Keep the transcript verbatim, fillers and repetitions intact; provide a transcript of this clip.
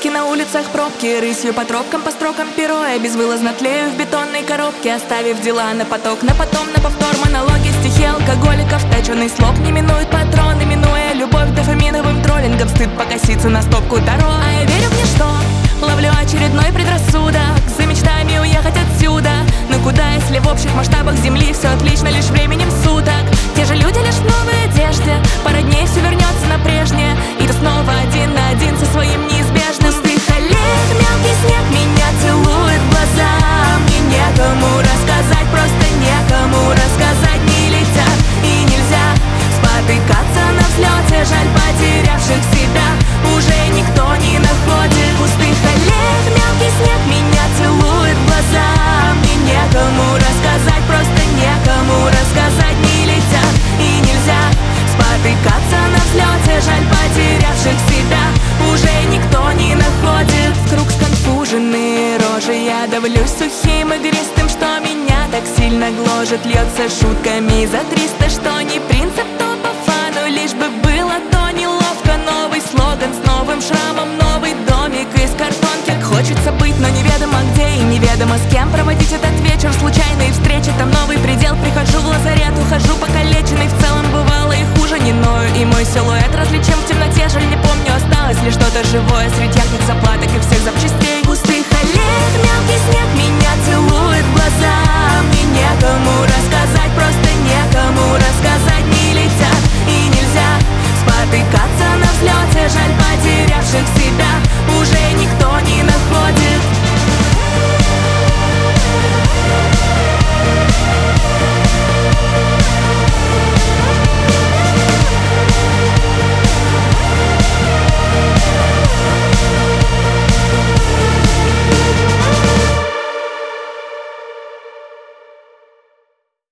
Пробки на улицах, пробки, рысью по тропкам, по строкам перо. Я безвылазно тлею в бетонной коробке, оставив дела на поток, на потом, на повтор. Монологи, стихи алкоголиков, точеный слог не минует патроны, минуя любовь дофаминовым троллингом. Стыд покоситься на стопку таро. А я верю в ничто, ловлю очередной предрассудок, за мечтами уехать отсюда. Но куда, если в общих масштабах земли все отлично лишь временем суток? Те же люди лишь в новой одежде, пара дней все вернется на прежнее, и ты снова один на один со своим неизбежным. Пустых аллеях мелкий снег меня целует в глаза. Мне некому рассказать, просто некому рассказать. Не летят и нельзя спотыкаться на взлете. Жаль, потерявших себя уже никто не находит. В пустых аллеях мелкий снег меня целует в глаза. Мне некому рассказать, просто некому рассказать. Не летят и нельзя спотыкаться на взлете. Жаль, потерявших себя уже никто не находит. Вкруг сконфуженные рожи, я давлюсь сухим игристым, что меня так сильно гложет. Льется шутками за триста, что не принцип, то по фану. Лишь бы было то неловко. Новый слоган с новым шрамом, новый домик из картонки. Хочется быть, но неведомо где и неведомо с кем проводить этот вечер. Случайные встречи, там новый предел. Прихожу в лазарет, ухожу покалеченный. В целом бывало и хуже, не ною. И мой силуэт различим в темноте. Жаль, не помню, осталось ли что-то живое среди ярких заплаток и всех запчастей.